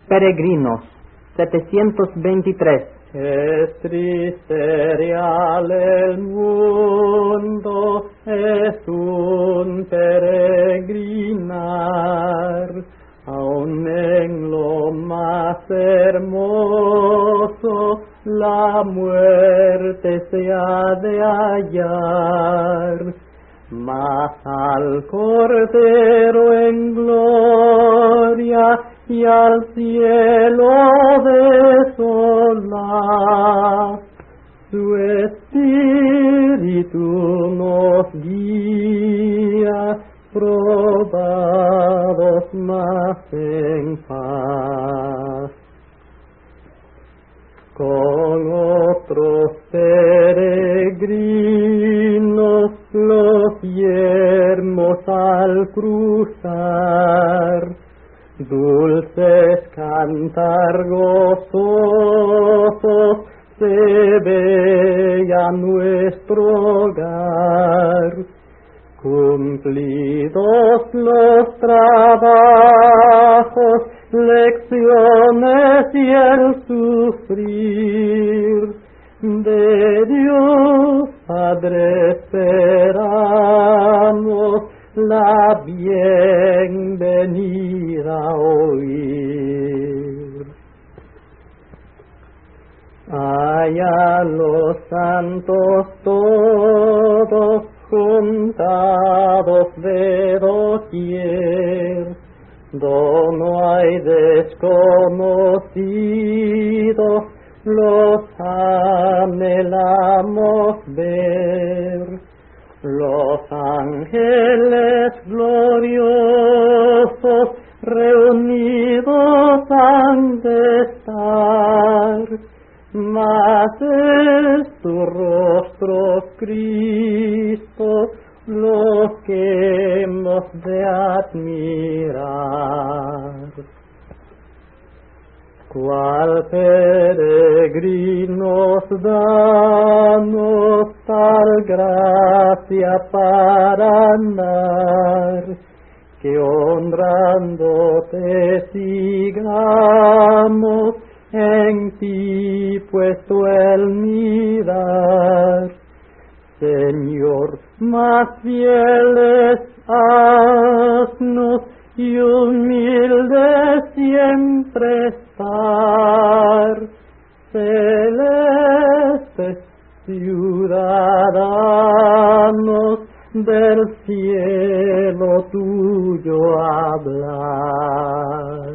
Peregrinos, 723. Es triste real el mundo, es un peregrinar, aun en lo más hermoso la muerte se ha de hallar. Mas al Cordero en gloria y al cielo desolar, su Espíritu nos guía, probados más en paz. Con otros peregrinos los yermos al cruzar, dulces cantar gozosos se veía nuestro hogar. Cumplidos los trabajos, lecciones y el sufrir, de Dios Padre esperamos la bienvenida oír. Allá los santos todos juntados de doquier, do no hay desconocidos, los anhelamos ver. Los ángeles gloriosos reunidos han de estar, mas es tu rostro, Cristo, lo que hemos de admirar. Cual peregrinos danos tal gracia para andar, que honrándote sigamos, en ti puesto el mirar. Señor, más fieles haznos y humildes siempre estar, celestes ciudadanos del cielo tuyo hablar.